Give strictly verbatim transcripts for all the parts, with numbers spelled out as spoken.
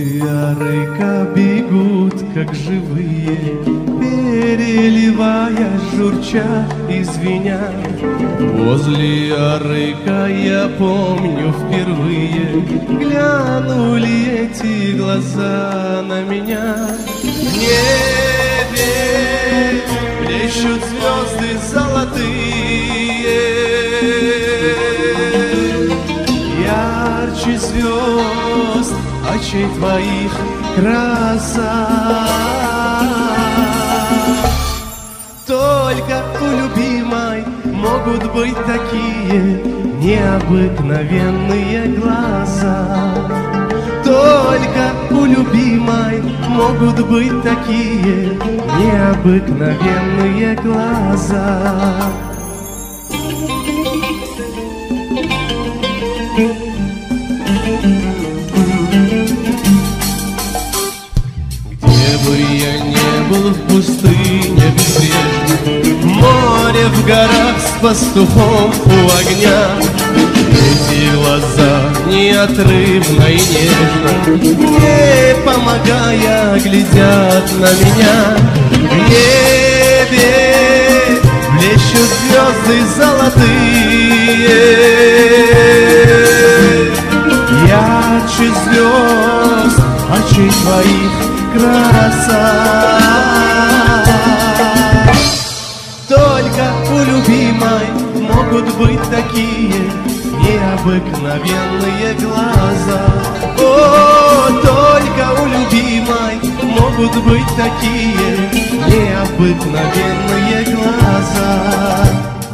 арыка бегут, как живые, переливая, журча и звеня. Возле арыка я помню впервые глянули эти глаза на меня. В небе блещут звезды золотые, ярче звезд очей твоих краса. Только у любимой могут быть такие необыкновенные глаза. Только у любимой могут быть такие необыкновенные глаза. Где бы я не был, в пустыне безбрежной, море в горах с пастухом у огня, эти глаза неотрывно и нежно, не помогая, глядят на меня. В небе блещут звезды золотые, ярче звезд очей твоих краса. Только у любимой могут быть такие необыкновенные глаза. О, только у любимой могут быть такие необыкновенные глаза.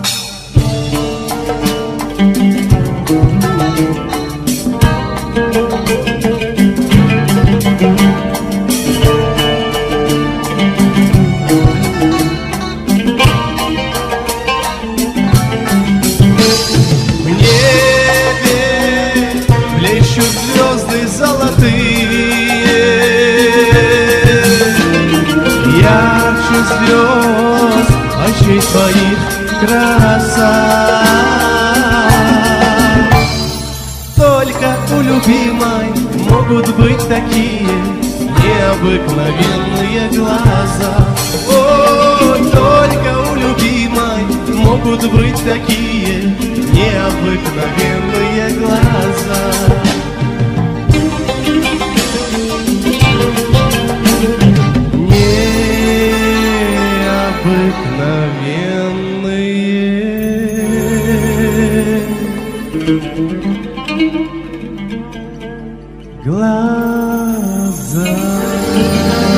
Звезды золотые, ярче звезд очей твоих краса. Только у любимой могут быть такие необыкновенные глаза. О, только у любимой могут быть такие необыкновенные глаза. Глаза.